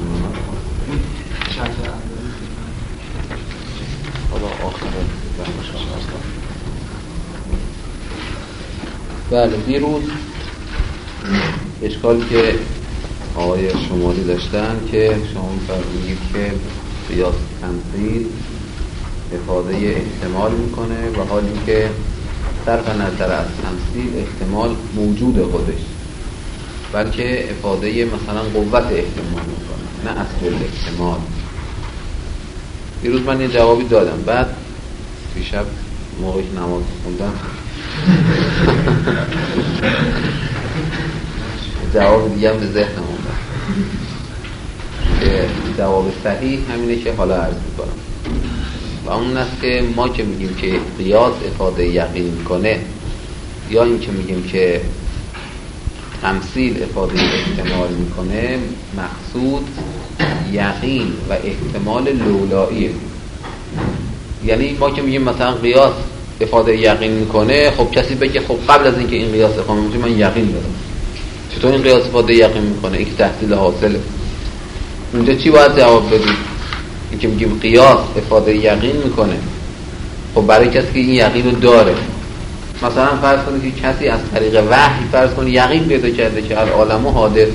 حالا آخر بله. دیروز اشکالی که آقای شمالی داشتن که شما میگید که قیاس تمثیل افاده احتمال میکنه و حالی که صرف نظر از تمثیل احتمال موجود خودش، بلکه افاده مثلا قوت احتمال میکنه، نه اصل احتمال. دیروز من یه جوابی دادم، بعد دیشب موقعی که نماز خوندم جواب دیگه هم به ذهنم اومد که جواب صحیح همینه که حالا عرض میکنم و اون است که ما که میگیم که قیاس افاده یقین میکنه یا این که میگیم که تمثیل افاده احتمال میکنه، مقصود یقین و احتمال لولاییه. یعنی ما که میگیم مثلا قیاس افاده یقین میکنه، خب کسی بگه خب قبل از اینکه این قیاس افاده میکنه من یقین دارم، چطور این قیاس افاده یقین میکنه؟ این که تحصیل حاصله. اونجا چی باید جواب بدیم؟ این که میگیم قیاس افاده یقین میکنه، خب برای کسی که این یقین رو داره، مثلا فرض کنید که کسی از طریق وحی فرض کنید یقین پیدا کرده که العالم حادث،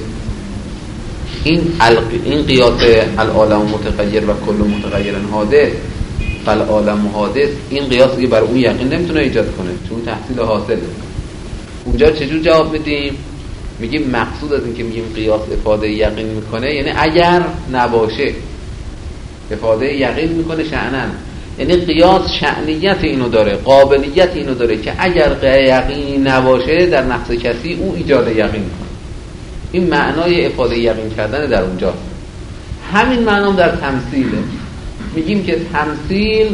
این قیاس العالم متغیر و کل متغیر حادث فالعالم حادث، این قیاس که برای اون یقین نمیتونه ایجاد کنه چون تحصیل حاصله. اونجا چجور جواب بدیم؟ میگیم مقصود از این که میگیم قیاس افاده یقین میکنه یعنی اگر نباشه افاده یقین میکنه شأنن، یعنی قیاس شأنیت اینو داره، قابلیت اینو داره که اگر یقینی نباشه در نفس کسی او ایجاد یقین میکنه. این معنای افاده یقین کردن در اونجا. همین معنام در تمثیله. میگیم که تمثیل،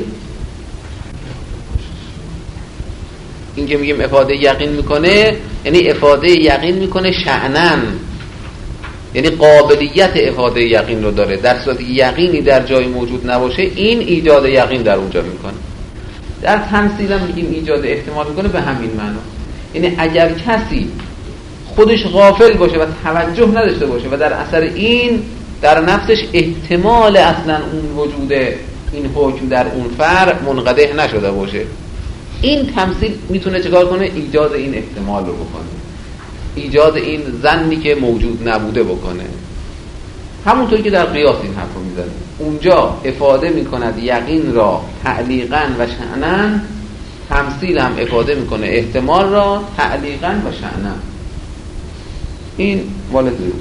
این که میگیم افاده یقین میکنه یعنی افاده یقین میکنه شأنن، یعنی قابلیت افاده یقین رو داره. در صورتی که یقینی در جای موجود نباشه این ایجاد یقین در اونجا میکنه. در تمثیل هم میگیم ایجاد احتمال میکنه به همین معنا. یعنی اگر کسی خودش غافل باشه و توجه نداشته باشه و در اثر این در نفسش احتمال اصلا اون وجود این حکم در اون فرع منقدح نشده باشه، این تمثیل میتونه چکار کنه؟ ایجاد این احتمال رو بکنه، ایجاد این ظنی که موجود نبوده بکنه. همونطور که در قیاس این حرف رو میزنه، اونجا افاده میکند یقین را تعلیقاً و شأناً، تمثیل هم افاده میکنه احتمال را تعلیقاً و شأناً. این مال دیروز.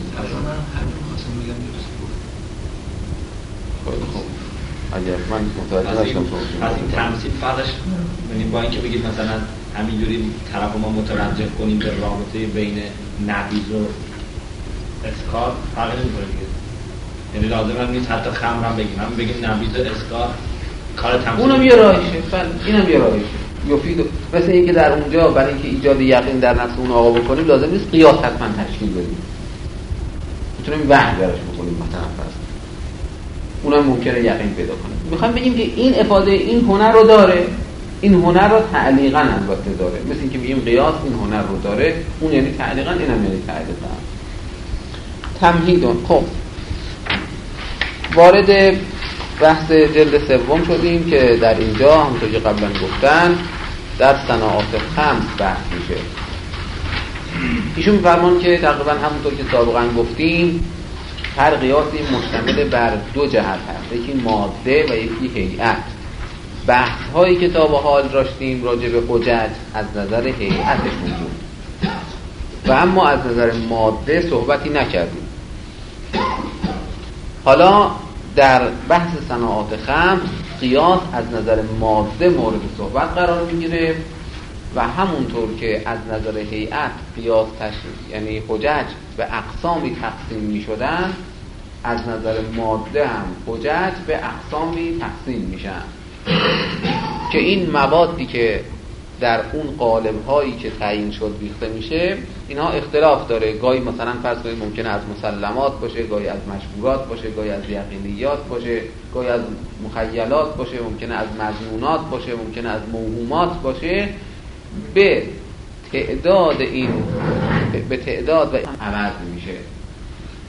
خب اگر من متوجه نشدم از این تمثیل فرقش، یعنی با اینکه بگید مثلا همینجوری طرف ما متوجه کنیم به رابطه بین نبیذ و اسکار، فرق نمی‌کنه دیگه. یعنی لازم نیست حتی خمر هم بگیم نبیذ و اسکار کار تمثیل. اونم یه راهشه، اینم یه راهشه. یفید مثل اینکه در اونجا برای اینکه ایجاد یقین در نفس اون آقا بکنیم لازم نیست قیاس حتما تشکیل بدیم، میتونیم وحی براش بکنیم مثلا فرض، اونم ممکنه یقین پیدا کنه. میخوام بگیم که این افاده این هنر رو داره، این هنر رو تعلیقاً البته داره، مثل اینکه میگیم قیاس این هنر رو داره، اون یعنی تعلیقاً، اینم یعنی تعلیقاً. تمهیدون. خب وارد بحث جلد سوم شدیم که در اینجا همونطور که قبلا گفتن در صناعات خمس بحث میشه. ایشون می‌فرمان که تقریبا همونطور که سابقا گفتیم هر قیاسی مشتمل بر دو جهت هست، یکی ماده و یکی هیئت. بحث هایی که تا به حال داشتیم راجع به حجج از نظر هیئتشون بود و اما از نظر ماده صحبتی نکردیم. حالا در بحث صناعات خمس قیاس از نظر ماده مورد صحبت قرار میگیره و همونطور که از نظر هیئت قیاس یعنی حجج به اقسامی تقسیم میشدن، از نظر ماده هم حجج به اقسامی تقسیم میشن که این موادی که در اون قالب هایی که تعیین شد ریخته میشه اینها اختلاف داره. گاهی مثلا فرض کنید ممکنه از مسلمات باشه، گاهی از مشهورات باشه، گاهی از یقینیات باشه، گاهی از مخیلات باشه، ممکنه از مظنونات باشه، ممکنه از موهومات باشه. به تعداد و عوض میشه.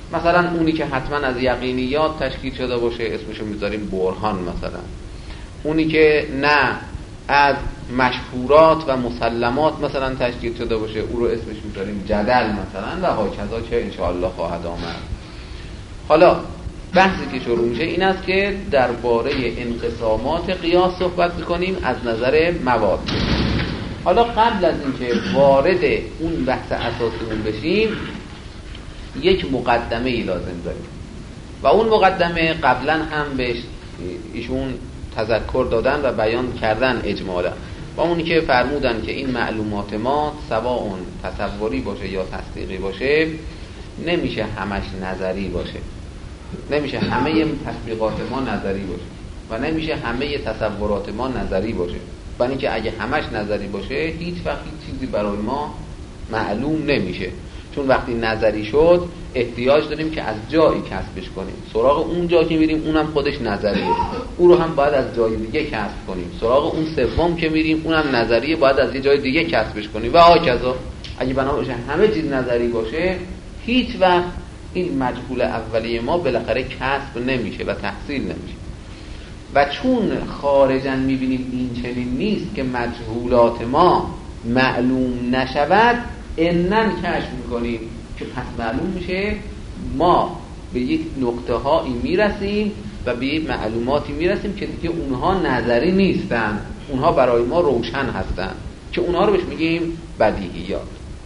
مثلا اونی که حتما از یقینیات تشکیل شده باشه اسمشو میذاریم برهان مثلا. اونی که نه از مشهورات و مسلمات مثلا تشکیل شده باشه او رو اسمش میذاریم جدل مثلا و هاکذا که انشاءالله خواهد آمد. حالا بحثی که شروع میشه این است که درباره انقسامات قیاس صحبت میکنیم از نظر مواد. حالا قبل از اینکه وارد اون بحث اساسیمون بشیم یک مقدمه ای لازم داریم و اون مقدمه قبلا هم بهش ایشون تذکر دادن و بیان کردن اجمالا، و اونی که فرمودن که این معلومات ما سواء تصوری باشه یا تصدیقی باشه نمیشه همش نظری باشه، نمیشه همه تطبیقات ما نظری باشه و نمیشه همه تصورات ما نظری باشه، برای اینکه اگه همش نظری باشه هیچ وقت چیزی برای ما معلوم نمیشه، چون وقتی نظری شد احتیاج داریم که از جایی کسبش کنیم، سراغ اون جا که میریم اونم خودش نظریه، او رو هم باید از جای دیگه کسب کنیم، سراغ اون سوم که میریم اونم نظریه باید از یه جای دیگه کسبش کنیم و هاکذا. اگه بنا باشه همه چیز نظری باشه هیچ وقت این مجهول اولیه ما بالاخره کسب نمیشه و تحصیل نمیشه. و چون خارجاً میبینیم این چنین نیست که مجهولات ما معلوم نشود، انن کشف میکنیم که پس معلوم میشه ما به یک نقطه هایی میرسیم و به یک معلوماتی میرسیم که دیگه اونها نظری نیستن، اونها برای ما روشن هستن، که اونها رو بهش میگیم بدیهیات.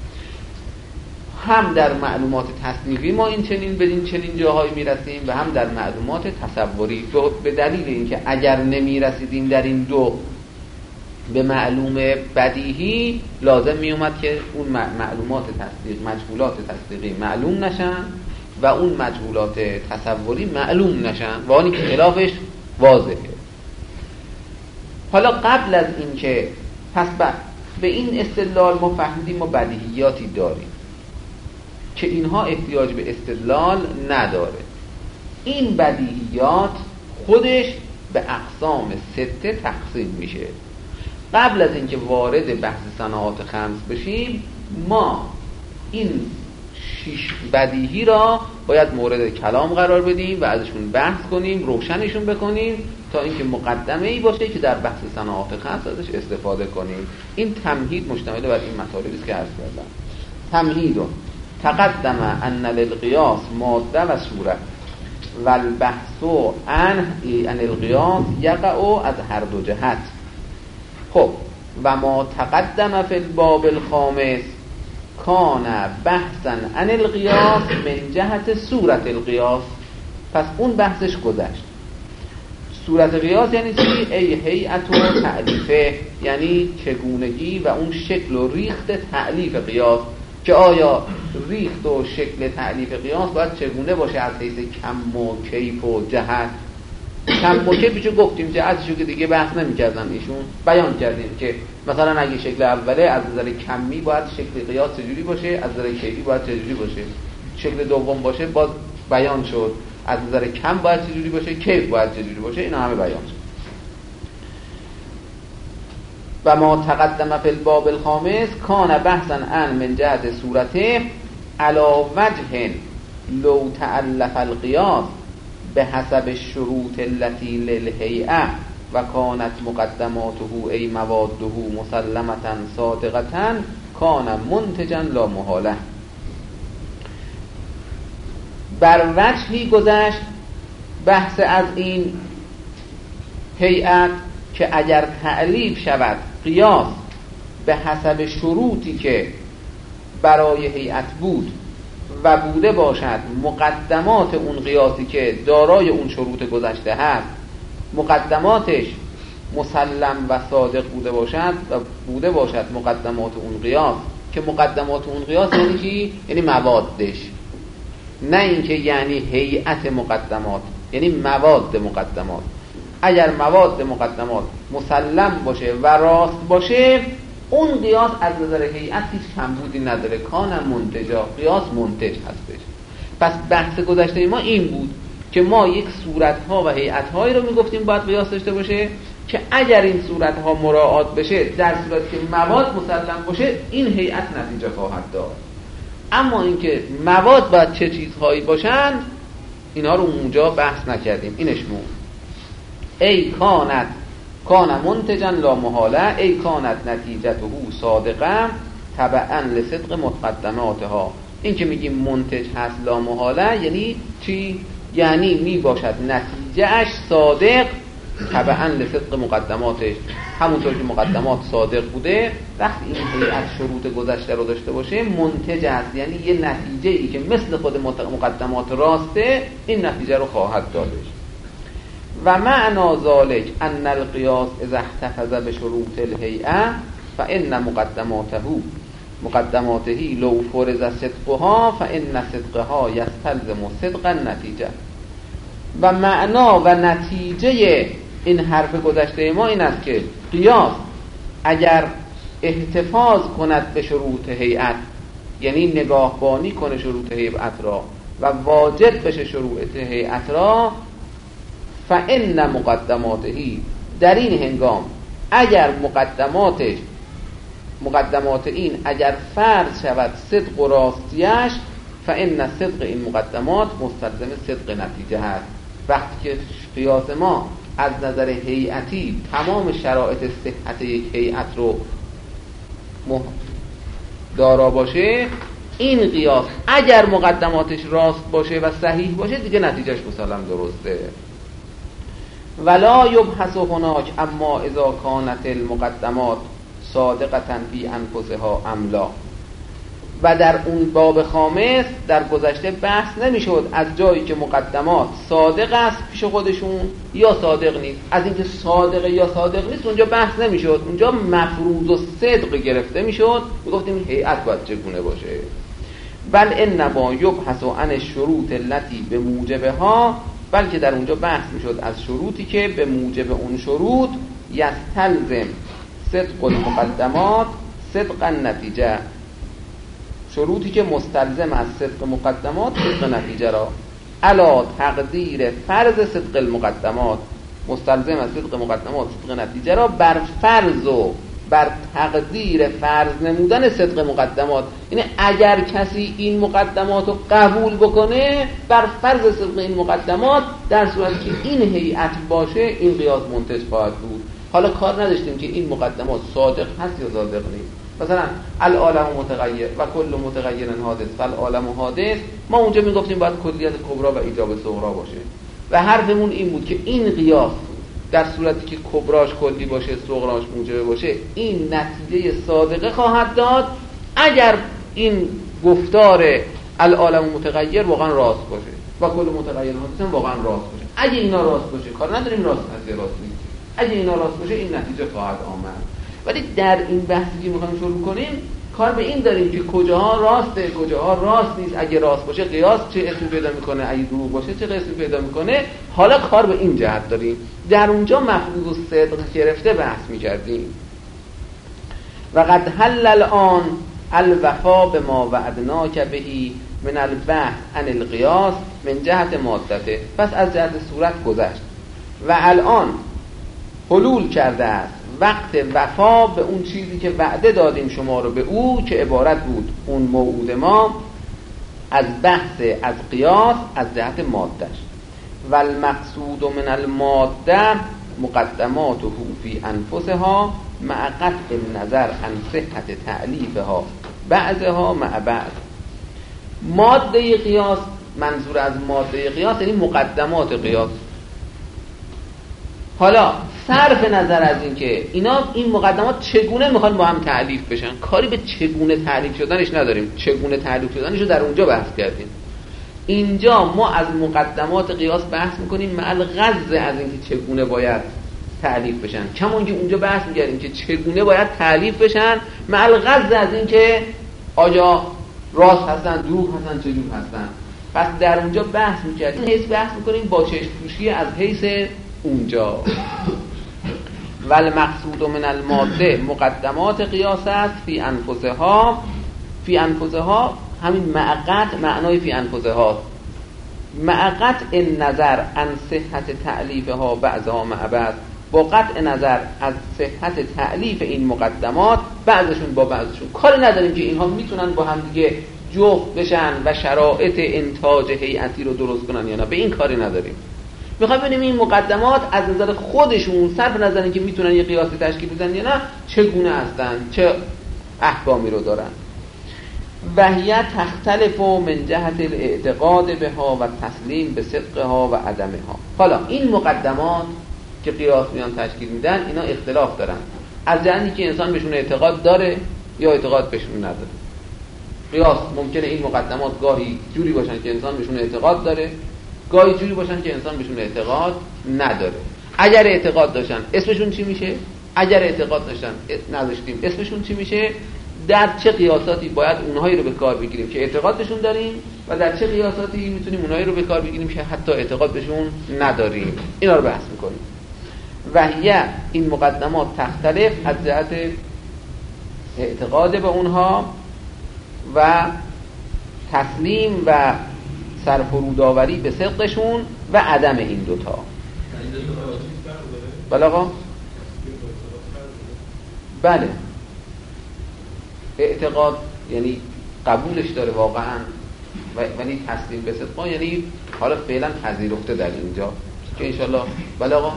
هم در معلومات تصدیقی ما این چنین جاهایی میرسیم و هم در معلومات تصوری، به دلیل اینکه اگر نمیرسیدیم در این دو به معلوم بدیهی لازم میومد که اون معلومات مجهولات تصدیقی معلوم نشن و اون مجهولات تصوری معلوم نشن و آنی که خلافش واضحه. حالا قبل از این که پس به این استدلال ما فهمیدیم ما بدیهیاتی داریم که اینها احتیاج به استدلال نداره. این بدیهیات خودش به اقسام 6 تقسیم میشه. قبل از اینکه وارد بحث صناعات خمس بشیم ما این 6 بدیهی را باید مورد کلام قرار بدیم و ازشون بحث کنیم، روشنشون بکنیم تا اینکه مقدمه ای باشه که در بحث صناعات خمس ازش استفاده کنیم. این تمهید مشتمل بر این مطالبی است که عرض کردم. تمهید تقدم ان للقیاس ماده و صورت و البحث عن القیاس یقع از هر دو جهت. خب و ما تقدم فی الباب الخامس کان بحثا عن القیاس من جهت صورت القیاس. پس اون بحثش گذشت. صورت قیاس یعنی چی؟ ای هیئت و تعلیفه، یعنی چگونگی و اون شکل و ریخت تعلیف قیاس، که آیا ریخت و شکل تعلیف قیاس باید چگونه باشه از حیث کم و کیف و جهت. کم و کیفشو گفتیم، جهتشو که دیگه بحث نمی‌کردن ایشون، بیان کردیم که مثلا اگه شکل اوله از نظر کمی باید شکل قیاس چجوری باشه، از نظر کیفی باید چجوری باشه، شکل دوم باشه باز بیان شد از نظر کم باید چجوری باشه، کیف باید چجوری باشه، اینا همه بیان شد. و ما تقدم فی الباب الخامس کان بحثا عن من جهت صورته علی وجه لو تألف القیاس به حسب الشروط التي للهیئه و کانت مقدماته ای مواده مسلمة صادقة کان منتجا لا محاله. بر وجهی گذشت بحث از این هیئت که اگر تألیف شود قیاس به حسب شروطی که برای هیئت بود و بوده باشد مقدمات اون قیاسی که دارای اون شروط گذشته هست مقدماتش مسلم و صادق بوده باشد و بوده باشد مقدمات اون قیاس، که مقدمات اون قیاس یعنی چی؟ یعنی موادش، نه اینکه یعنی هیئت مقدمات، یعنی مواد مقدمات. اگر مواد مقدمات مسلم باشه و راست باشه اون قیاس از نظر هیئت هیچ کمبودی نداره، کان منتجا، قیاس منتج هستش. پس بحث گذشته ما این بود که ما یک صورتها و هیئتهایی رو میگفتیم باید قیاس داشته باشه که اگر این صورتها مراعات بشه در صورتی که مواد مسلم باشه این هیئت نتیجه خواهد داد. اما اینکه مواد باید چه چیزهایی باشند اینا رو اونجا بحث نکردیم. اینش مون ای کان منتجا لا محاله ای کانت نتیجته صادقه تبعا لصدق مقدماتها. این که میگیم منتج هست لا محاله یعنی چی؟ یعنی می باشد نتیجهش صادق تبعا لصدق مقدماتش، همونطور که مقدمات صادق بوده وقتی این هیئت شروط گذشته رو داشته باشه منتج است، یعنی یه نتیجه ای که مثل خود مقدمات راسته این نتیجه رو خواهد دادش. و معنی ذالک ان القیاس اذا احتفظ بشروط الهیئه فان مقدماته لو فرض صدقها فان صدقها یستلزم صدق النتیجه. و معنا و نتیجه این حرف گذشته ما این است که قیاس اگر احتفاظ کند به شروط هیئت، یعنی نگاهبانی کنه شروط هیئت را و واجد بشه شروط هیئت را، فان مقدماته در این هنگام اگر مقدمات این اگر فرض شود صدق و راستیش، فان صدق این مقدمات مستلزم صدق نتیجه هست. وقتی که قیاس ما از نظر هیئتی تمام شرایط صحت یک هیئت رو دارا باشه، این قیاس اگر مقدماتش راست باشه و صحیح باشه دیگه نتیجهش مسلم درسته. ولا یبحث هناک اما اذا کانت المقدمات صادقة فی انفسها املا. و در اون باب خامس در گذشته بحث نمیشد از جایی که مقدمات صادق است پیش خودشون یا صادق نیست. از اینکه صادق یا صادق نیست اونجا بحث نمیشد، اونجا مفروض و صدق گرفته میشد، میگفتیم هیئت باید چگونه باشه. بل انما یبحث عن الشروط التي بموجبها، بلکه در اونجا بحث میشد از شروطی که به موجب اون شروط یستلزم صدق المقدمات صدق النتیجه، شروطی که مستلزم از صدق مقدمات صدق نتیجه را، علا تقدیر فرض صدق المقدمات، مستلزم از صدق مقدمات صدق نتیجه را بر فرض و بر تقدیر فرض نمودن صدق مقدمات. یعنی اگر کسی این مقدمات رو قبول بکنه بر فرض صدق این مقدمات، در صورتی که این هیئت باشه این قیاس منتج خواهد بود. حالا کار نداشتیم که این مقدمات صادق هست یا صادق نیست. مثلا العالم متغیر و کل متغیر حادث فالعالم حادث، ما اونجا میگفتیم باید کلیت کبرا و ایجاب صغرا باشه و حرفمون این بود که این قیاس در صورتی که کبراش کلی باشه صغراش موجب باشه این نتیجه صادقه خواهد داد اگر این گفتار العالم متغیر واقعا راست باشه و کل متغیر حادث واقعا راست باشه. اگه اینا راست باشه کار نداریم راست هست یا راست نیست، اگه اینا راست باشه این نتیجه خواهد آمد. ولی در این بحثی که میخوایم شروع کنیم کار به این داریم که کجاها راسته کجاها راست نیست، اگه راست باشه قیاس چه اسمی پیدا میکنه، اگه دروغ باشه چه اسمی پیدا میکنه. حالا کار به این جهت داریم. در اونجا مفروض و صدق گرفته بحث میکردیم. و قد حل الان الوفا به ما وعدناک بهی من البحث عن القیاس من جهت مادته. پس از جهت صورت گذشت و الان حلول کرده است وقت وفا به اون چیزی که وعده دادیم شما رو به او، که عبارت بود اون موعود ما از بحث از قیاس از جهت مادهش. و المقصود من الماده مقدماته فی انفسها مع قطع النظر عن صحت تألیفها بعضها مع بعض. ماده قیاس، منظور از ماده قیاس یعنی مقدمات قیاس. حالا صرف نظر از این که این مقدمات چگونه میخوان با هم تألیف بشن، کاری به چگونه تألیف شدنش نداریم، چگونه تألیف شدنش رو در اونجا بحث کردیم. اینجا ما از مقدمات قیاس بحث میکنیم مع الغرض از اینکه چگونه باید تألیف بشن، کما اینکه اونجا بحث میکردیم که چگونه باید تألیف بشن مع الغرض از اینکه آیا راست هستن دروغ هستن چجور هستن. پس در اونجا بحث میکردیم، حیث بحث میکنیم با چشم پوشی از حیث اونجا. ول مقصود من الماده مقدمات قیاس است فی انفسها. فی انفسها همین معقد معنای فی انفسها، معقد النظر عن صحت تألیفها بعضها مع بعض، با قطع نظر از صحت تألیف این مقدمات بعضشون با بعضشون. کاری نداریم که اینها میتونن با هم دیگه جفت بشن و شرایط انتاج هیئتی رو درست کنن یا نه، به این کاری نداریم. میخوایم ببینیم این مقدمات از نظر خودشون صرف نظر اینکه میتونن یه قیاسی تشکیل بدن یا نه چگونه هستن، چه احکامی رو دارن. وهیه تختلف من جهت الاعتقاد بها و تسلیم به صدقها و عدمها. حالا این مقدمات که قیاس میان تشکیل میدن اینا اختلاف دارن از جهتی که انسان بهشون اعتقاد داره یا اعتقاد بهشون نداره. قیاس ممکنه این مقدمات گاهی جوری باشن که انسان بهشون اعتقاد داره، گاهی جوری باشن که انسان بهشون اعتقاد نداره. اگر اعتقاد داشتن اسمشون چی میشه؟ اگر اعتقاد داشتن نداشتیم اسمشون چی میشه؟ در چه قیاساتی باید اونهایی رو به کار بگیریم که اعتقادشون داریم و در چه قیاساتی میتونیم اونهایی رو به کار بگیریم که حتی اعتقاد بهشون نداریم. اینا رو بحث میکنیم. وهیه این مقدمات تختلف از جهت اعتقاد به اونها و تسلیم و سرفرودآوری به صدقشون و عدم این دوتا. بله آقا؟ بله، اعتقاد یعنی قبولش داره واقعا ولی تسلیم به صدق یعنی حالا فعلا پذیرفته در اینجا که انشالله. بله آقا؟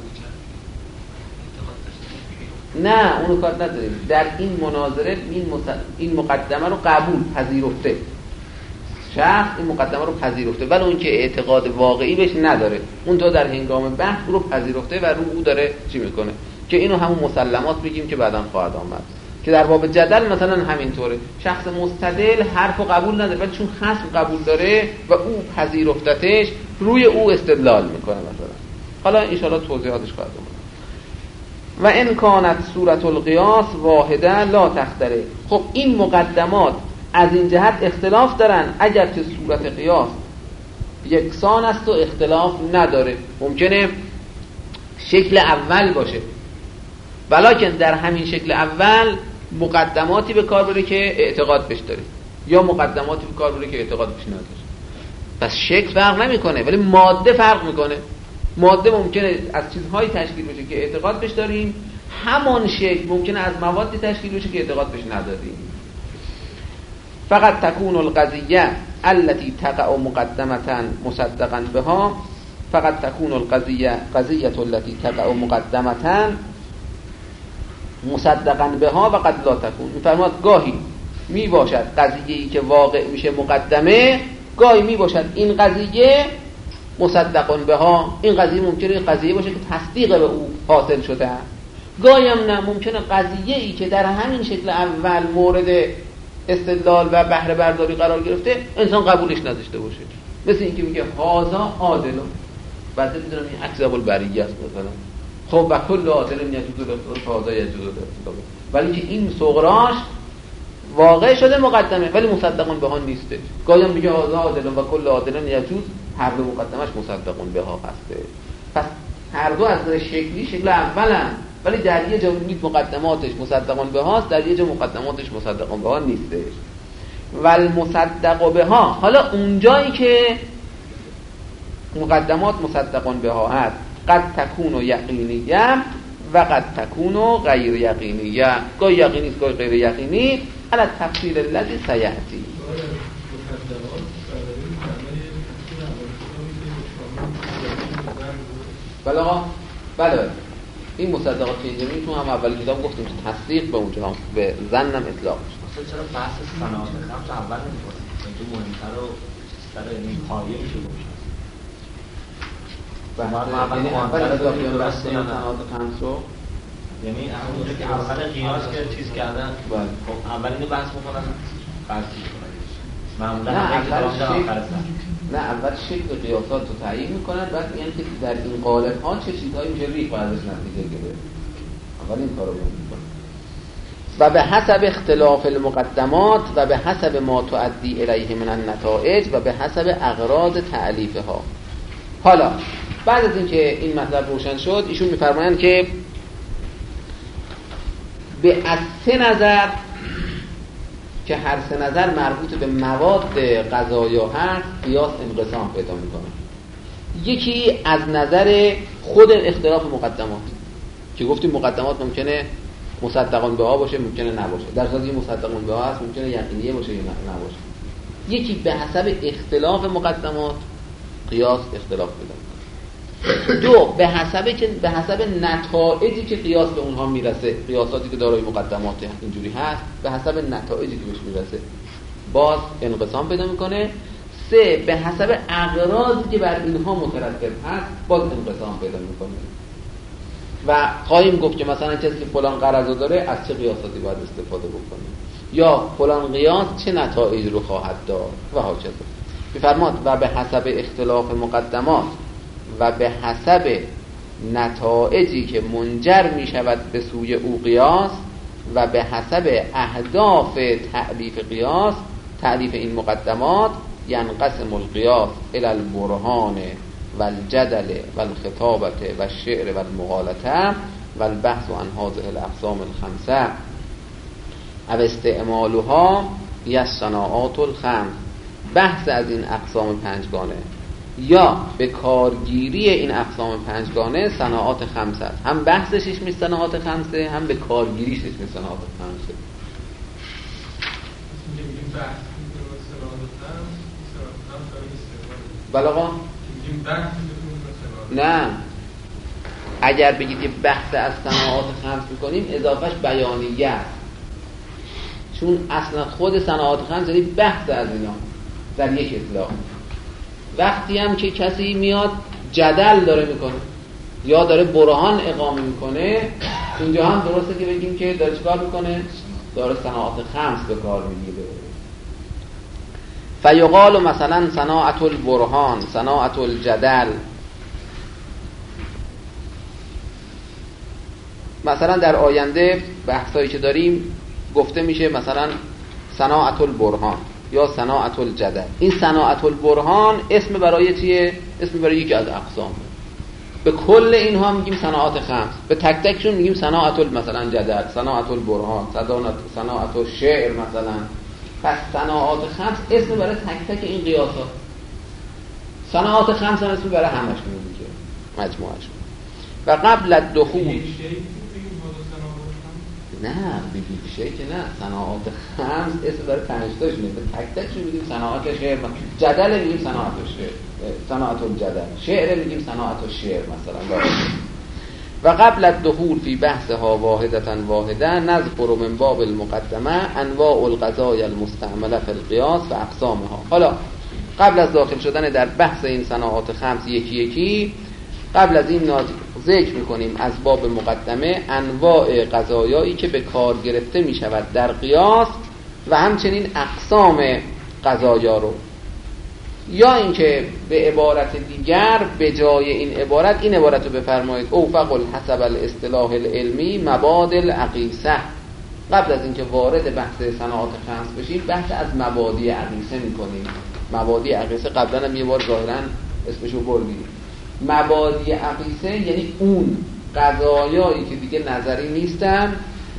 نه اونو کار نداریم. در این مناظره این مقدمه رو قبول پذیرفته، شخص این مقدمه رو پذیرفته ولی اون که اعتقاد واقعی بهش نداره، اون تا در هنگام بحث رو پذیرفته و رو او داره چی میکنه که اینو همون مسلمات میگیم که بعداً خواهد آمد. که در باب جدل مثلا همینطوره، شخص مستدل حرفو قبول نداره ولی چون خصم قبول داره و او پذیرفتتش روی او استدلال میکنه مثلا. حالا ان شاءالله توضیحاتش خواهد اومد. و ان کانت صورت القیاس واحده لا تختلف. خب این مقدمات از این جهت اختلاف دارن اگر که صورت قیاس یکسان است و اختلاف نداره. ممکنه شکل اول باشه ولکن در همین شکل اول مقدماتی به کار بره که اعتقاد بهش داره یا مقدماتی به کار بره که اعتقاد بهش نداره. پس شکل فرق نمیکنه ولی ماده فرق میکنه. ماده ممکنه از چیزهایی تشکیل بشه که اعتقاد بهش داریم، همان شکل ممکنه از موادی تشکیل بشه که اعتقاد بهش نداریم. فقط تكون القضیه التي تقع مقدمه مصدقا بها، فقط تكون القضیه التي تقع مقدمه مصدقا بها و قد لا تكون. میفرماد گاهی می باشد قضیه‌ای که واقع میشه مقدمه، گاهی می باشد این قضیه مصدقا بها، این قضیه ممکنه قضیه باشه که تصدیق به او حاصل شده، گاهی هم نه ممکنه قضیه‌ای که در همین شکل اول مورد استدلال و بهره برداری قرار گرفته انسان قبولش نداشته باشه. مثل اینکه میگه هذا عادل، بعد میدونم این عکس البریه است مثلا، خب و کل عادل یجوز الاختلاف هذا یجوز الاختلاف، ولی که این صغراش واقع شده مقدمه ولی مصدقون به ها نیسته. گاهی هم میگه هذا عادل و کل عادل یجوز، هر دو مقدمش مصدقون به ها هسته. پس هر دو از نظر شکلی شکل اولن ولی در یه جا میگید مقدماتش مصدقون به هاست، در یه جا مقدماتش مصدقون به ها نیستش. والمصدق به ها، حالا اونجایی که مقدمات مصدقون به ها هست قد تکون یقینیه و قد تکون غیر یقینیه، گاهی یقینی است گاهی غیر یقینی، علی تفصیل الذی سیأتی. بله آقا، بله این مصدقات که اینجا میتونم هم اول کتاب گفتیم که تصدیق به اونجا هم به ظنم اطلاق میشه. اصلا چرا بحث صنایع خمس اول نمی‌کنه؟ اینجا مهمتر و سر این پایه میشه گفت. یعنی اول اضافیان بحث صنایع خمس رو یعنی اونجا که اول قیاس که چیز کردن خب اول اینو بحث می‌کنن بعد چیز کنن معمولا نه اول شکل قیاسات رو تعیین میکنن بعد میگن که در این قالب ها چه چیزهایی میشه ریخ و ازش نتیجه گرفت. اول این کارو میکنن و به حسب اختلاف المقدمات و به حسب ما تؤدی الیه من النتائج و به حسب اغراض تألیفها. حالا بعد از اینکه این مطلب روشن شد ایشون میفرمایند که به از سه نظر که هر سه نظر مربوط به مواد قضایا هست قیاس انقسام پیدا میکنه. یکی از نظر خود اختلاف مقدمات که گفتیم مقدمات ممکنه مصدقان به ها باشه ممکنه نباشه، در صورتی که مصدقان به ها هست ممکنه یقینیه باشه یا نباشه. یکی به حسب اختلاف مقدمات قیاس اختلاف پیدا میکنه. دو به حسب نتایجی که قیاس به اونها میرسه، قیاساتی که دارای مقدمات اینجوری هست، به حسب نتایجی که بهش میرسه باز انقسام پیدا میکنه. سه به حسب اغراضی که بر اینها مترتب هست باز انقسام پیدا میکنه و خواهیم گفت که مثلا کسی که فلان غرضو داره از چه قیاساتی باید استفاده بکنه یا فلان قیاس چه نتایج رو خواهد داد و هاکذا. می‌فرماد و به حسب اختلاف مقدمات و به حسب نتایجی که منجر می‌شود به سوی او قیاس و به حسب اهداف تألیف قیاس، تألیف این مقدمات، ینقسم القیاس الی البرهان و الجدل و الخطابه و الشعر و المغالطه و البحث عن هذه الاقسام الخمسه او استعمالها یا صناعات الخمس. بحث از این اقسام پنجگانه یا به کارگیری این اقسام پنجگانه صناعات خمسه است. هم بحثش اسمش صناعات خمسه، هم به کارگیریش اسمش صناعات خمسه. بلاغا نه، اگر بگید که بحث از صناعات خمس میکنیم اضافهش بیانیه است، چون اصلا خود صناعات خمس یعنی بحث از اینا در یک اطلاق. وقتی هم که کسی میاد جدل داره میکنه یا داره برهان اقامه میکنه، اینجا هم درسته که بگیم که داره چیکار میکنه؟ داره صناعات خمس به کار میگیره. فیقال مثلا صناعت البرهان، صناعت الجدل. مثلا در آینده بحثایی که داریم گفته میشه مثلا صناعت البرهان یا صناعت الجدل. این صناعت البرهان اسم برای چیه؟ اسم برای یکی از اقسام. به کل اینها میگیم صناعت خمس، به تک تکشون میگیم صناعت مثلا جدل، صناعت البرهان، صناعت الشعر مثلا. پس صناعات خمس اسم برای تک تک این قیاسات. صناعات خمس هم اسم برای همش میگه مجموعهشون. و قبل الدخول نه بگید شیء که نه، صناعات خمس اسم برای پنجتاش میگه، تک تکش میگیم صناعات شعر، جدل میگیم صناعت شعر، صناعت الجدل، شعر میگیم صناعت الشعر مثلا. و قبل الدخول فی بحثها واحدة واحدة نذكر من باب المقدمه انواع القضايا المستعمله فی القیاس و اقسامها. حالا قبل از داخل شدن در بحث این صناعات خمس یکی یکی، قبل از این ذکر میکنیم از باب مقدمه انواع قضایایی که به کار گرفته میشود در قیاس و همچنین اقسام قضایا رو. یا اینکه به عبارت دیگر به جای این عبارت این عبارت رو بفرمایید اوفق الحسب الاصطلاح العلمی مبادئ العقیسه. قبل از اینکه وارد بحث صناعات خمس بشیم بحث از مبادئ عقیسه میکنیم. مبادئ عقیسه قبلا هم یه بار ظاهرا اسمشو بردیم. مبادئ عقیسه یعنی اون قضایایی که دیگه نظری نیستن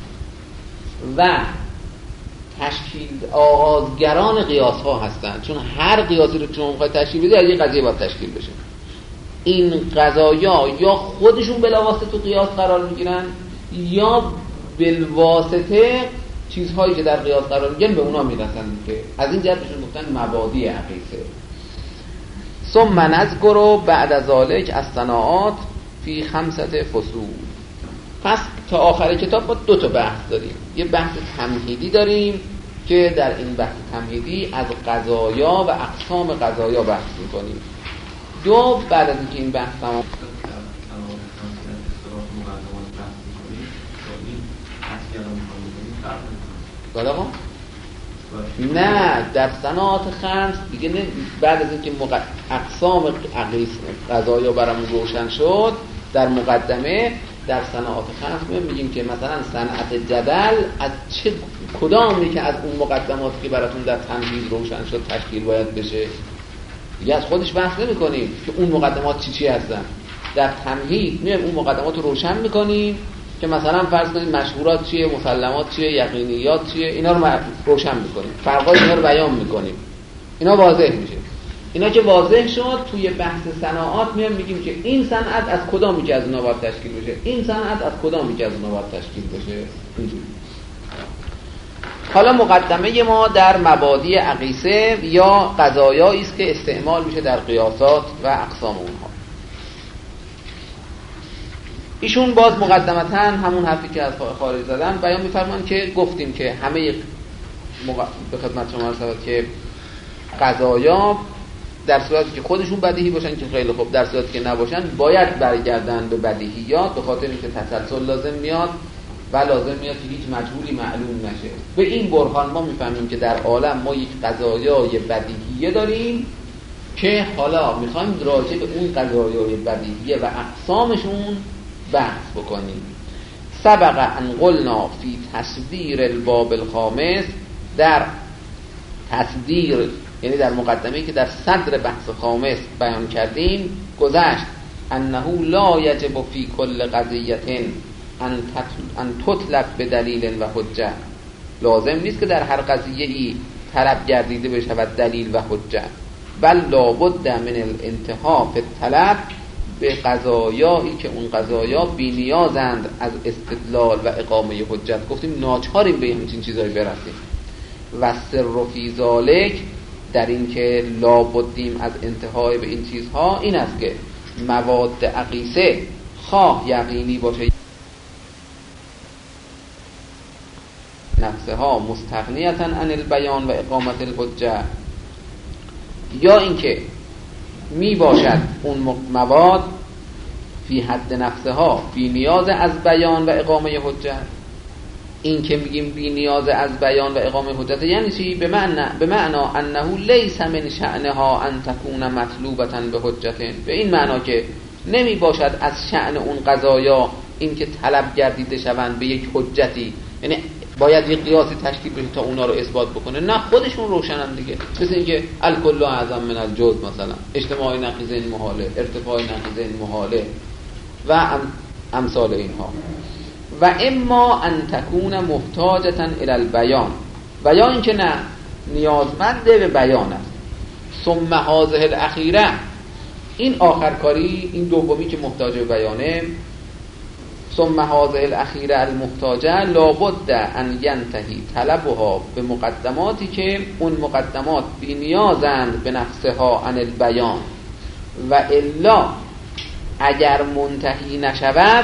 و تشکیل آغازگران قیاس ها هستن، چون هر قیاسی رو چون میخواد تشکیل بده از یه قضیه باید تشکیل بشه. این قضایا یا خودشون بلاواسطه تو قیاس قرار میگیرن یا بالواسطه چیزهایی که در قیاس قرار میگیرن به اونا میرسن که از این جهت بهشون گفتن مبادئ عقیسه. ثم نذكر بعد ذلك الصناعات فی 5 فصول. پس تا آخر کتاب با 2 تا بحث داریم. یه بحث تمهیدی داریم که در این بحث تمهیدی از قضایا و اقسام قضایا بحث می‌کنیم. 2 بعد از اینکه این بحث تمام نه در صناعات خمس دیگه نه. بعد از اینکه اقسام قضایا برامون روشن شد در مقدمه در صناعات خمس میگیم که مثلا صنعت جدل از چه کدامی که از اون مقدماتی که براتون در تمهید روشن شد تشکیل باید بشه. دیگه از خودش بحث نمی‌کنیم که اون مقدمات چی هستن. در تمهید میایم اون مقدمات رو روشن می‌کنیم که مثلا فرض کنید مشهورات چیه، مسلمات چیه، یقینیات چیه، اینا رو روشن می‌کنیم، فرقای اینا رو بیان می‌کنیم، اینا واضح میشه. اینا که واضح شد توی بحث صناعات میگیم که این صنعت از کدامی که از اونها باید تشکیل بشه، این صنعت از کدامی که از اونها باید تشکیل بشه. اینجوری حالا مقدمه ما در مبادی اقیسه یا قضایایی است که استعمال میشه در قیاسات و اقسام اونها. ایشون باز مقدمتاً همون حرفی که از خارج زدن بیان می‌فرمان که گفتیم که همه به خدمت شما عرض شود که قضایا در صورتی که خودشون بدیهی باشن که خیلی خوب، در صورتی که نباشن باید برگردن به بدیهیات، به خاطر اینکه تسلسل لازم میاد و لازم میاد که هیچ مجهولی معلوم نشه. به این برهان ما میفهمیم که در عالم ما یک قضایای بدیهیه داریم که حالا میخوایم راجع به اون قضایای بدیهیه و اقسامشون بحث بکنیم. سبق ان قلنا فی تصدیر الباب الخامس، در تصدیر یعنی در مقدمه‌ای که در صدر بحث خامس بیان کردیم گذشت انه لا یجب فی کل قضیه ان تطلب بدلیل و حجه، لازم نیست که در هر قضیه‌ای طلب گردیده بشود دلیل و حجه، بل لابد من الانتهاء فی الطلب به قضایایی که اون قضایا بی نیازند از استدلال و اقامه حجت. گفتیم ناچاریم به همچین چیزایی برسیم. و سر فی ذالک، در این که لابدیم از انتهای به این چیزها، این است که مواد اقیسه خواه یقینی باشه نفسها مستغنیتا عن البیان و اقامت الحجه، یا اینکه می باشد اون مواد فی حد نفسها بی نیاز از بیان و اقامه حجت. این که میگیم بی نیاز از بیان و اقامه حجت یعنی چی؟ به معنا انه لیس من شأنها ان تکون مطلوبتا به حجت، به این معنا که نمی باشد از شأن اون قضایا این که طلب گردیده شوند به یک حجتی، یعنی باید یک قیاسی تشکیل بشه تا اونا رو اثبات بکنه. نه، خودشون روشنن دیگه. مثل اینکه الکل اعظم من الجزء، مثلا اجتماع نقیضین محاله، ارتفاع نقیضین محاله و امثال اینها. و اما ان تکون محتاجتا الی البیان، و یا اینکه نه نیازمند به بیان است. ثم هذه الاخیره، این آخرکاری، این دومی که محتاج به بیانه، ثم هذه الاخیره المحتاجه لابد ان ینتهی طلبها به مقدماتی که اون مقدمات بی نیازند به نفسها عن البیان، و الا اگر منتهی نشود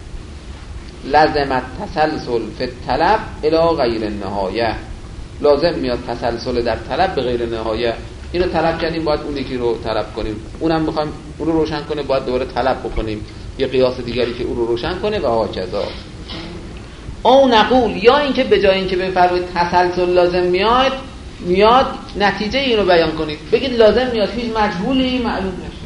لازم تسلسل فی الطلب الی غیر النهایه، لازم میاد تسلسل در طلب به غیر نهایه. اینو طلب کردیم باید اون یکی رو طلب کنیم، اونم میخوایم اون رو روشن کنه باید دوباره طلب بکنیم یه قیاس دیگری که اون رو روشن کنه و هاکذا. او نقول، یا اینکه به جای اینکه بفرمایید تسلسل لازم میاد نتیجه این رو بیان کنید، بگید لازم میاد هیچ مجهولی معلوم نشه.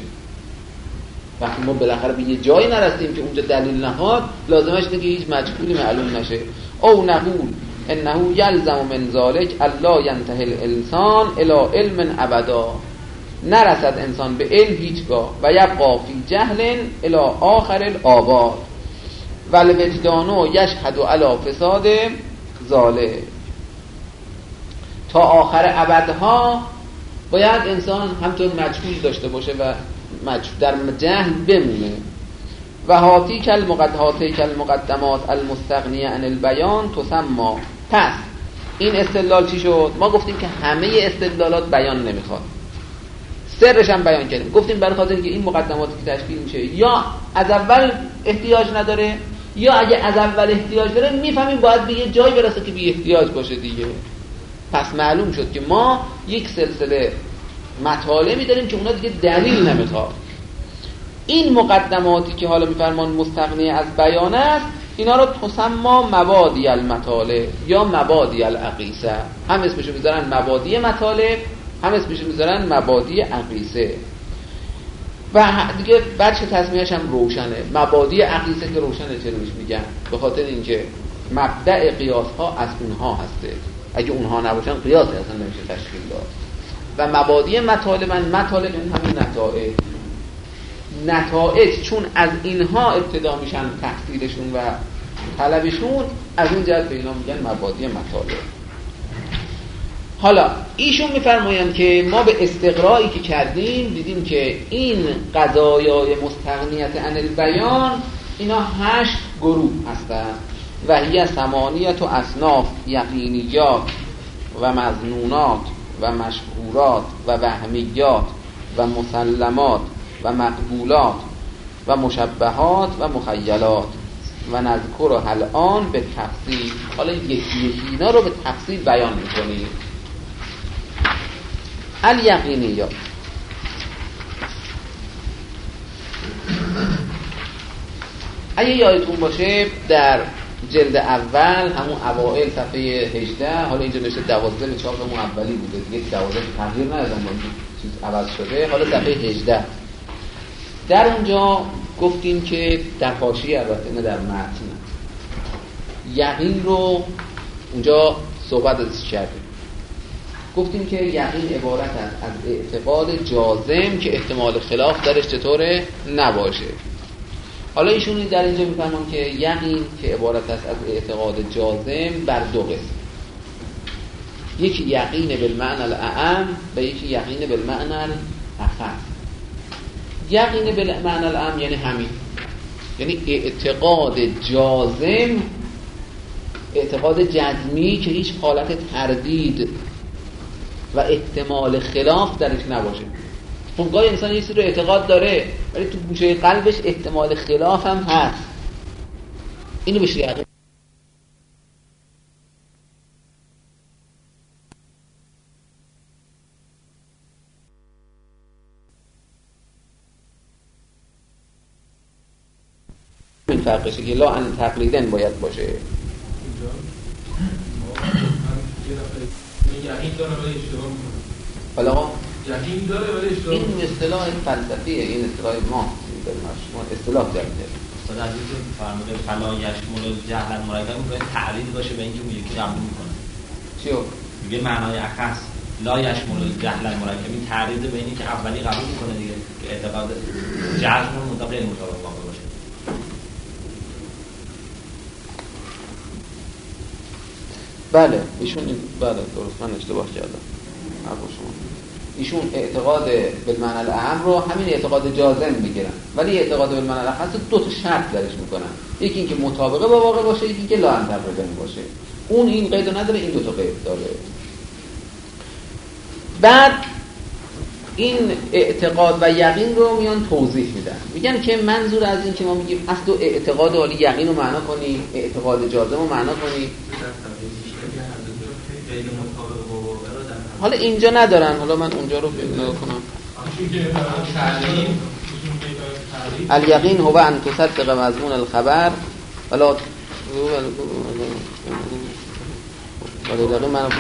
وقتی ما بالاخره به یه جایی نرسیم که اونجا دلیل نهاد، لازمش اینه که هیچ مجهولی معلوم نشه. او نقول انه یلزم من ذلک الا ینتهی الانسان الی علم ابدا، نرسد انسان به علم هیچگاه، و یبقى فی جهل الی آخر الآباد، والوجدان یشهد علی فساد ذلک، تا آخر ابدها باید انسان همطور مجهول داشته باشه و در جهل بمونه. و هاتی کل مقدمات المستغنیه عن البیان تسمى. پس این استدلال چی شد؟ ما گفتیم که همه استدلالات بیان نمیخواد، سرش هم بیان کردیم. گفتیم برای خاطر اینکه این مقدماتی که تشکیل میشه یا از اول احتیاج نداره، یا اگه از اول احتیاج داره میفهمیم باید به یه جای برسه که بی احتیاج باشه دیگه. پس معلوم شد که ما یک سلسله مطالبی داریم که اونا دیگه دلیل نمیخواد. این مقدماتی که حالا میفرمان مستغنی از بیان است، اینا رو تسمى مبادی المطالب یا مبادی الاقیسه، هم اسمشو میذارن مبادی مطالب، هم اسمشو میذارن مبادی اقیسه. و دیگه بچه تسمیهش هم روشنه، مبادی اقیسه که روشنه. چرا میگن؟ به خاطر اینکه مبدأ قیاس ها از اونها هسته، اگه اونها نباشن قیاس اصلا نمیشه تشکیل داد. و مبادی مطالب این همین نتایج چون از اینها ابتدا میشن تحصیلشون و طلبشون، از این جهت به اینا میگن مبادی مطالب. حالا ایشون میفرمایند که ما به استقرایی که کردیم دیدیم که این قضایای مستغنیت عن البیان اینا 8 گروه هستن. و هی ثمانیت و اصناف یقینیات و مظنونات و مشهورات و وهمیات و مسلمات و مقبولات و مشبهات و مخیلات و نذکر الان به تفصیل. حالا یکی اینا رو به تفصیل بیان می‌کنیم. الیقینیات، اگه یادتون باشه در جلد اول همون اوائل صفحه 18، حالا اینجا نوشته 12 به چاپمون اولی بوده دیگه، 12 تغییر ندادن با چیز عوض شده، حالا صفحه 18 در اونجا گفتیم که در حاشیه، البته نه در متن، یقین رو اونجا صحبت ازش کردیم. گفتیم که یقین عبارت است از اعتقاد جازم که احتمال خلاف درش چطوره نباشه. حالا ایشون در اینجا میفهمون که یقین که عبارت است از اعتقاد جازم بر دو قسم، یکی یقین بالمعنى الاعم و یکی یقین بالمعنى الاخص. یقین بالمعنى الاعم یعنی همین، یعنی اعتقاد جازم، اعتقاد جزمی که هیچ حالت تردید و احتمال خلاف درش نباشه. خب گاهی انسان یه چیزی رو اعتقاد داره ولی تو گوشه قلبش احتمال خلاف هم هست، اینو بشه یقین. این فرقشه که لا ان تقلیدن باید باشه. یقین داره ولی اشتباه میکنه. حالا یقین داره ولی اشتباه این اصطلاح فلسفیه، این اصطلاح ما اصطلاح جدیده. استاد عزیز فرموده فلا یشمل جهل مرکب میگه تعریض باشه به اینکه اون یکی قبول میکنه. چیو؟ میگه معنای اخص لا یشمل جهل مرکب، این تعریض به اینی که اولی قبول میکنه دیگه، که اعتقاد جزم مطابق این مطابق واقع باشه. بله ایشون بله درست، من اشتباه کردم. ایشون اعتقاد بالمعنى الاعم رو همین اعتقاد جازم میگیرن، ولی اعتقاد بالمعنى الاخص دو تا شرط درش میکنن، یکی اینکه مطابقه با واقع باشه، یکی اینکه لا انتقادن باشه. اون این قید نداره، این دو تا قید داره. بعد این اعتقاد و یقین رو میان توضیح میدن، میگن که منظور از این که ما میگیم اصل اعتقاد و یقین رو معنا کنی، اعتقاد جازم رو معنا کنی، حالا اینجا ندارن، حالا من اونجا رو نگاه کنم. الیقین هو ان تصدق مضمون الخبر ولا دقیقه من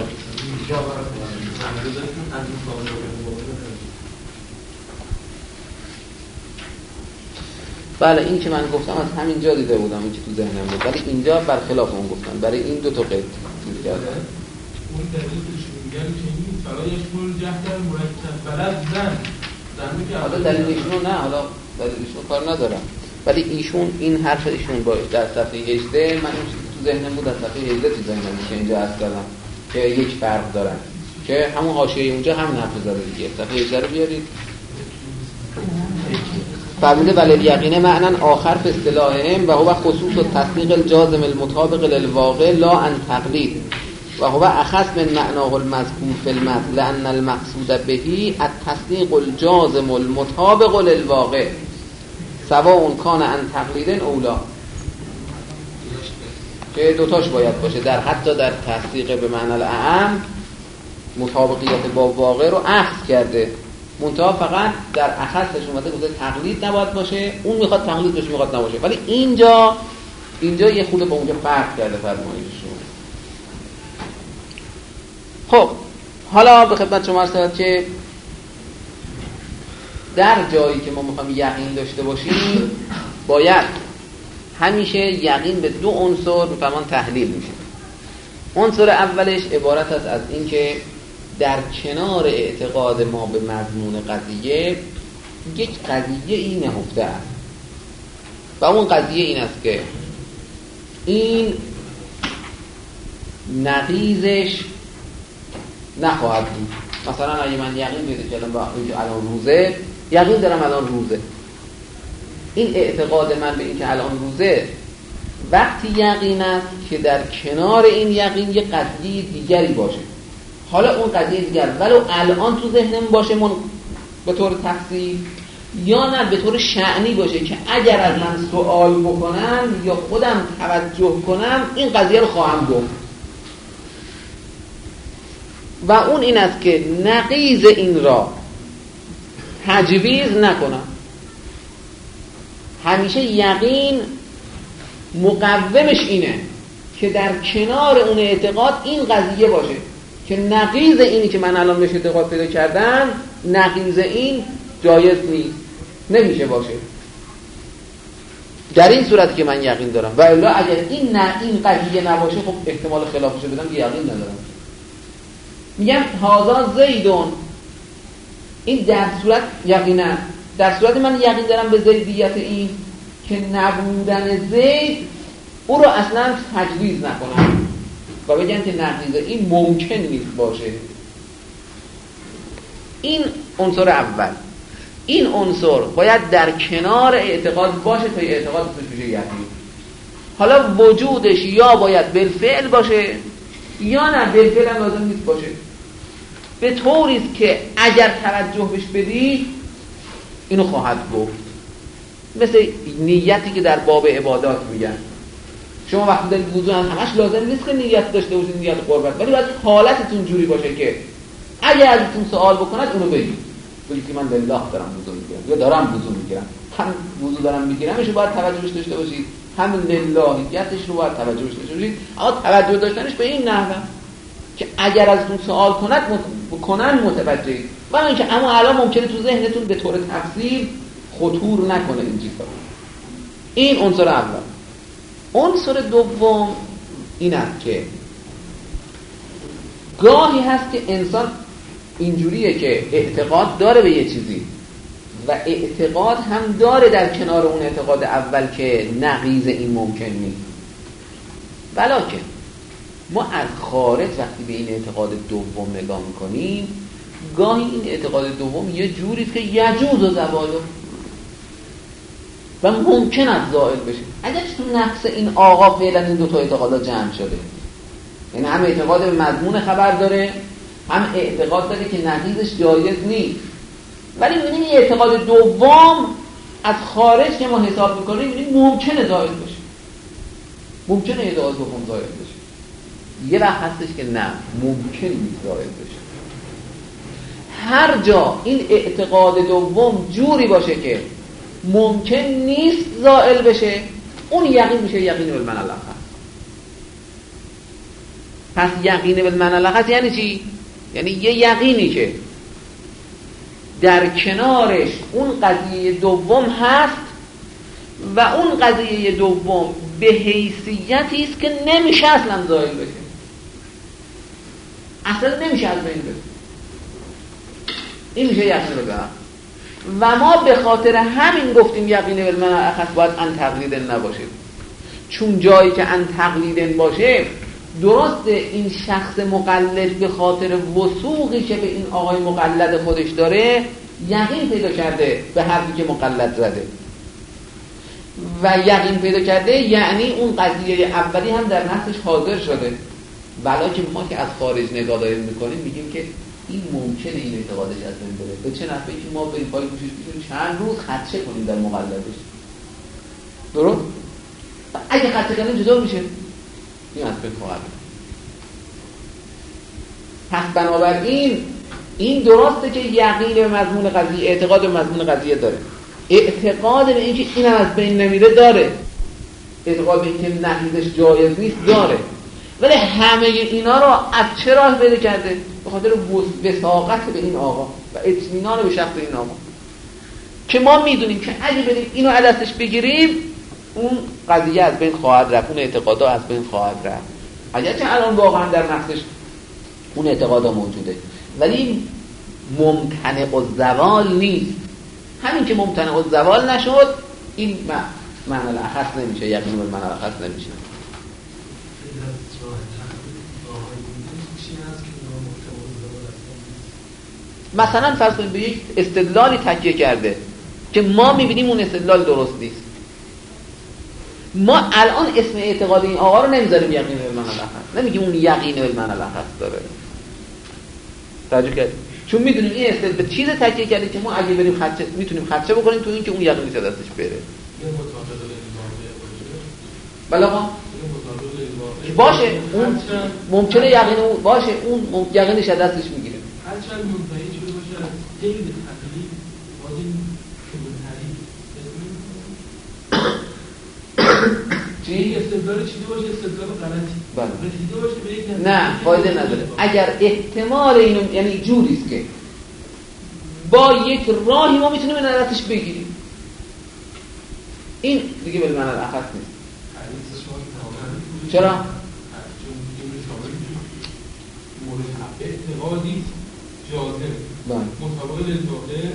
بله این که من گفتم از همین جا دیده بودم، این که تو ذهنم بود، ولی اینجا برخلاف اون گفتن، برای این دو تا قید چیز کردن. اون دلیلش میگن که این فرایش مول جهل مرکب بلد زن حالا دلیلشون نه، حالا دلیلشون کار ندارم، ولی ایشون این حرف ایشون با در صفحه 18 من تو ذهنم بود، در صفحه 18 تو ذهنم بود که اینجا عرض کردم که یک فرق دارن، که همون حاشیه اونجا همین حرف زده دیگه. صفحه 18 رو بیارید. فرموده ولی یقین معنی آخر به اصطلاحهم و هو خصوص التصدیق الجازم المطابق للواقع لا ان تقلید و هو اخص من معناه المذکور فی المتن لان المقصود بهی التصدیق الجازم المطابق للواقع سواء کان ان تقلید اولا، که دوتاش باید باشه، در حتی در تصدیق به معنی الاعم مطابقیت با واقع رو اخذ کرده، منتها فقط در اخصش اومده گفته تقلید نباید باشه، اون میخواد تقلید باشه میخواد نباشه، ولی اینجا یه خود با اونجا فرق کرده فرمایششون. خب حالا به خدمت شما عرض شود که در جایی که ما میخوایم یقین داشته باشیم باید همیشه یقین به دو عنصر بفرمان تحلیل میشه. عنصر اولش عبارت است از این که در کنار اعتقاد ما به مضمون قضیه یک قضیه این نهفته است و اون قضیه این است که این نقیضش نخواهد بود. مثلا اگه من یقین پیدا کردم با الان روزه، یقین دارم الان روزه، این اعتقاد من به این که الان روزه وقتی یقین است که در کنار این یقین یه قضیه دیگری باشه، حالا اون قضیه دیگر ولو الان تو ذهنم باشه به طور تفصیل یا نه به طور شأنی باشه که اگر از من سوال بکنن یا خودم توجه کنم این قضیه رو خواهم گفت. و اون این است که نقیض این را تجویز نکنم. همیشه یقین مقومش اینه که در کنار اون اعتقاد این قضیه باشه که نقیض اینی که من الان بهش اعتقاد پیدا کردم، نقیض این جایز نیست، نمیشه باشه. در این صورتی که من یقین دارم و الا اگر این قضیه نباشه خب احتمال خلافش رو بدم که یقین ندارم. میگم هذا زیدون، این در صورت یقینا، در صورت من یقین دارم به زیدیت این که نبودن زید او رو اصلا تجویز نکنم و بگم که نقیض این ممکن نیست باشه. این عنصر اول. این عنصر باید در کنار اعتقاد باشه تا اعتقاد بشه یقین. حالا وجودش یا باید بالفعل باشه یا نه بالفعل هم لازم نیست باشه، به طوریست که اگر توجه بهش بدی اینو خواهد گفت. مثل نیتی که در باب عبادات میگن، شما وقتی دارید وضو همش لازم نیست که نیت داشته باشید، نیت قربت، ولی باید حالتتون جوری باشه که اگر ازتون سوال بکنید اونو بگید که من لله دارم وضو میگیرم یا دارم وضو میگیرم، هم وضو دارم میگیرمش رو باید توجهش داشته باشید، همین للهیتش رو باید توجهش داشته باشید. اما توجه داشتنش به این نحوه که اگر ازتون سوال کنن متوجهید. و اینکه اما الان ممکنه تو ذهنتون به طور تفصیل خطور نکنه این چیزا. این عنصر اول. عنصر دوم این است که گاهی هست که انسان اینجوریه که اعتقاد داره به یه چیزی و اعتقاد هم داره در کنار اون اعتقاد اول که نقیض این ممکن نیست، ولکن ما از خارج وقتی به این اعتقاد دوم نگاه میکنیم گاهی این اعتقاد دوم یه جوریست که یجوز و زوالو و ممکن است زائل بشه. اگر تو نفس این آقا فعلا این دوتا اعتقادا جمع شده، یعنی هم اعتقاد به مضمون خبر داره هم اعتقاد داره که نقیضش جایز نیست، ولی می‌بینیم این اعتقاد دوم از خارج که ما حساب میکنیم می‌بینیم ممکنه زائل بشه، ممکنه اعتقاد دوم زائل بشه. یه وقت هستش که نه ممکن نیست زائل بشه. هر جا این اعتقاد دوم جوری باشه که ممکن نیست زائل بشه اون یقین میشه یقین بالمعنى. پس یقین بالمعنى یعنی چی؟ یعنی یه یقینی که در کنارش اون قضیه دوم هست و اون قضیه دوم به حیثیتی است که نمیشه اصلا زائل بشه، اصلا نمیشه از بین بره. این میشه یقین بالمعنى. و ما به خاطر همین گفتیم یقین بالمعنى باید ان تقلیدن نباشه، چون جایی که ان تقلیدن باشه درسته این شخص مقلد به خاطر وثوقی که به این آقای مقلد خودش داره یقین پیدا کرده به حرفی که مقلد زده و یقین پیدا کرده، یعنی اون قضیه اولی هم در نفسش حاضر شده. ولی ما که از خارج نگاه داریم میکنیم میگیم که این ممکنه این اعتقادش از بین بره. به چه نحوی که ما به این پای گوشش بشیم چند روز خدشه کنیم در مقلدش، درست؟ اگه خدشه کنیم چطور میشه؟ این از بین خواهد. پس بنابراین این درسته که یقین به مضمون قضیه، اعتقاد به مضمون قضیه داره، اعتقاد به اینکه این از بین نمیره داره، اعتقاد به اینکه نقیضش جایز نیست داره، ولی همه اینا رو از چه راه پیدا کرده؟ به خاطر وثاقت به این آقا و اطمینان به شخص این آقا که ما میدونیم که اگه بریم اینو از دستش بگیریم اون قضیه از بین خواهد رفت، اون اعتقادا از بین خواهد رفت، اگرچه الان واقعا در نفسش اون اعتقادا موجوده ولی ممتنع الزوال نیست. همین که ممتنع الزوال نشد این معنی الاخص نمیشه، یقین به معنی الاخص نمیشه. مثلا فرض کنید به یک استدلالی تکیه کرده که ما میبینیم اون استدلال درست نیست، ما الان اسم اعتقاد این آقا رو نمیذاریم یقین بالمعنی الاخص، نمیگیم اون یقین بالمعنی الاخص داره. توجه کردید؟ چون میدونیم این استدلال به چیز تکیه کرده که ما اگه بریم خدشه میتونیم خدشه بکنیم تو این که اون یقینی که دستش بره. بله آقا باشه اون ممکنه یقین اون باشه، اون یقینش از دستش میگیره. هرچند منتهی شده باشه از غیر تقلید بازی چی استدلال چیزی باشه استدلال غلطی رسیده باشه به یک نه فایده نداره. اگر احتمال اینو یعنی جوری است که با یک راهی ما میتونیم نظرش بگیریم، این دیگه بالمعنی الاخص نیست. چرا؟ اعتقادی جازم مطابق للظاهر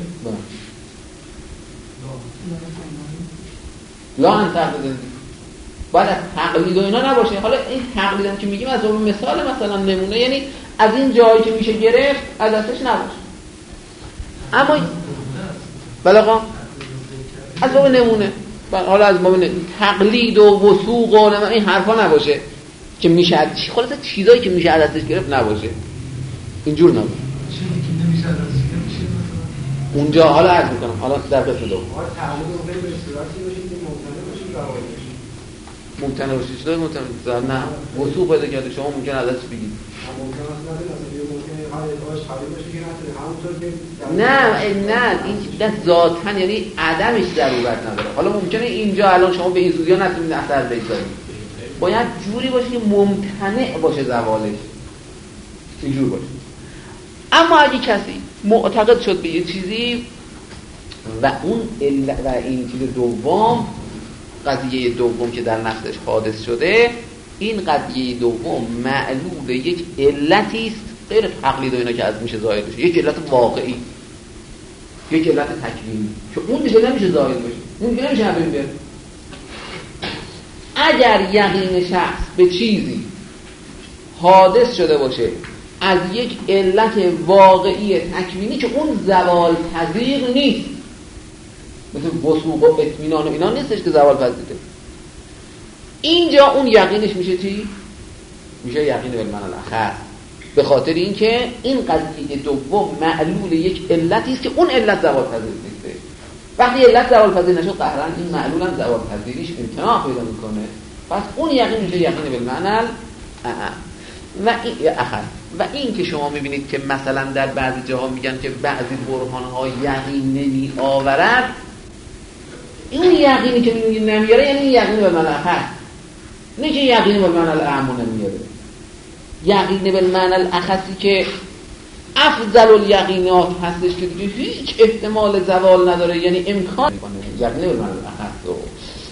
لا انتقد باید از تقلید و اینا نباشه. حالا این تقلید هم که میگیم از اون مثال مثلا نمونه، یعنی از این جایی که میشه گرفت از دستش نباشه. اما بله آقا از باب نمونه، حالا از باب تقلید و وثوق و این حرفا نباشه که میشه خلاصه چیزایی که میشه از دستش گرفت نباشه، اینجور نباشه. اونجا حالا عرض میکنم، حالا در قسم دوم ممکنه باشه. چطور ممکنه؟ نه وثوق پیدا کرده شما ممکنه از دستش بگید. نه این دست ذاتاً یعنی عدمش ضرورت نداره. حالا ممکنه اینجا الان شما به این زودی ها نتونید اثر بگذارید، باید جوری باشه که ممتنع باشه زوالش، اینجور باشه. اما اگه کسی معتقد شد به یه چیزی و اون و این چیز دوم، قضیه دوم که در نفسش حادث شده، این قضیه دوم معلول یک علتی است غیر تقلید و اینا که از میشه ظاهر بشه، یک علت واقعی، یک علت تکوینی که اون میشه نمیشه ظاهر بشه، اون که نمیشه نبین بره. اگر یقین شخص به چیزی حادث شده باشه از یک علت واقعی تکوینی که اون زوال پذیر نیست، مثل وثوق و اطمینان و اینا نیستش که زوال پذیره، اینجا اون یقینش میشه چی؟ میشه یقین بالمعنی الاخص، به خاطر اینکه این قضیه دوم معلول یک علتی است که اون علت زوال پذیر نیست. وقتی علت زوال پذیر نشد قهرن این معلول هم زوال پذیریش امتناع پیدا میکنه، پس اون یقین میشه یقین بالمعنی و این که شما میبینید که مثلا در بعضی جاها میگن که بعضی برهان‌ها یقین نمی آورد، این یقینی که میگن نمیاره یعنی یقین بالمعنی الاخص، نه که یقین بالمعنی الاعم نمیاره. یقین بالمعنی الاخصی که افضل الیقینات هستش که دیگه هیچ احتمال زوال نداره، یعنی امکان یقین بالمعنی الاخص رو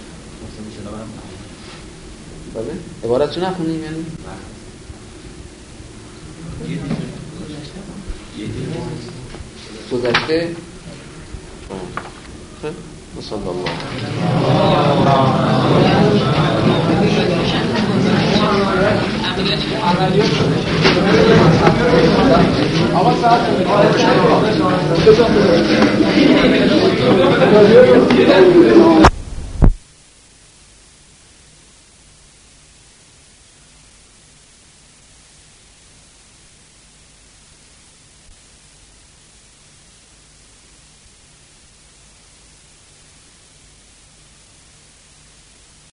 بله عبارتشو نخونیم یعنی گذشته صلی الله آقا ساعت